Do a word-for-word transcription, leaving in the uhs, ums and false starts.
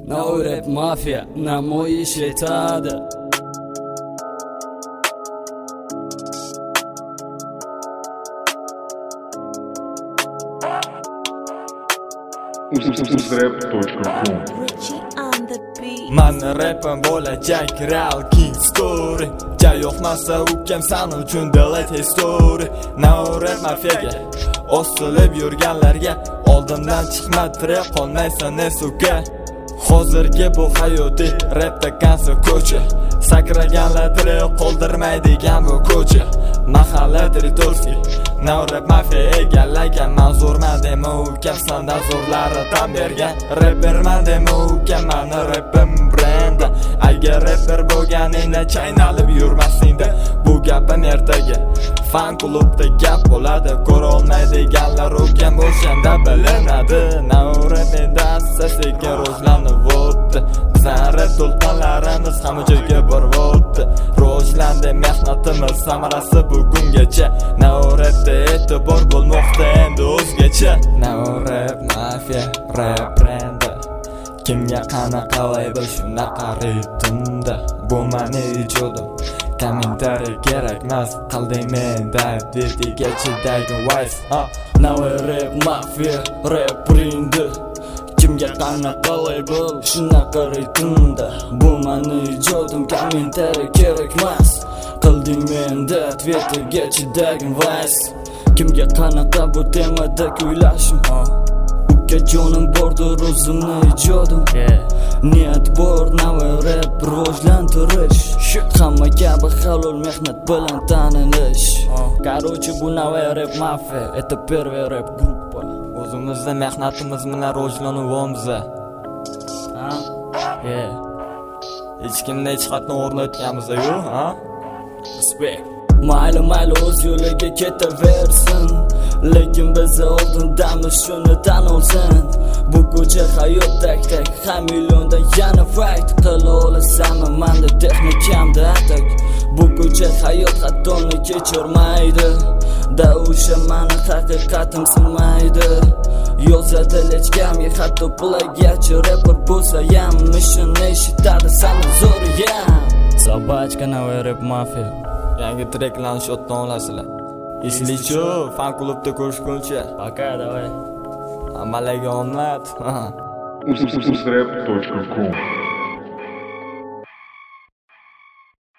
Navrep mafya namoyish etadi. uzrap точка com Mani rapim bo'lajak real king story. Jay yo'qmasa ukam san uchun delete history. Now rap mafiyaga osilib yurganlarga oldimdan chiqma trap qolmaysan esuga. Hozirgi bu hayotiy rapda kansa ko'cha. Sakraganlar trap qoldirmaydigan bu ko'cha. Mahalla territoriy Now rap mafiya egallagan manzurman dema ukam sanda zo'rlari tan bergan rapperman dema ukam mani rapim brenda. Agar rapper bo'lganingda chaynalib yurmasingda bu gapim ertaga fan klubda gap bo'ladi. Ko'ra olmaydiganlar ukam o'shanda bilinadi. Now rap menda sekin rivojlanib o'tdi. Bizning rap to'lqinlarimiz hamma joyga borib o'tdi. Rivojlandi mehnatimiz samarasi bugungacha. Now rapda e'tibor bo'lmoqda endi o'zgacha. Now rap mafiya rap brendi. Kimga qanaqa label shunaqa ritmda. Bu meni ijodim. Kommentariy kerakmas qilding menda dedigachidaga voice. Now rap mafiya rap brendi. Kimga qanaqa label shunaqa ritmda. Bu meni ijodim. Kommentariy kerakmas qilding menda dedigachidaga voice. Kimga qanaqa bu temada kuylashim. Jonim bordir o'zimni ijodim. Niyat bor now rap rivojlantirish. Hamma kabi halol mehnat bilan taninish. Короче bu now rap mafiya, это первая rap группа. O'zimizda mehnatimiz bilan rivojlanyapmiz. Ha? Yeah. Hech kimni hech qatni o'rnatganmiz-ku, ha? Respect. Mayli mayli o'z yo'liga ketaversin, lekin biz oldindamiz shuni tan olsin. Bu ko'cha hayot tak-tak, har millionda yana fight qila olasanmi menda texnikamda atak. Bu ko'cha hayot xatoni kechirmaydi, da o'sha mani haqiqatim sinmaydi. Yozadi lechkamga hatto plagachi rapper bo'lsa ham ishini eshitadi sani zo'riyam. Собачка now rap mafia. Yangi treklarni shotdan olasizlar. Eslichu, fan klubda ko'rishguncha. Пока, давай. Amalaga omad. uzrap точка com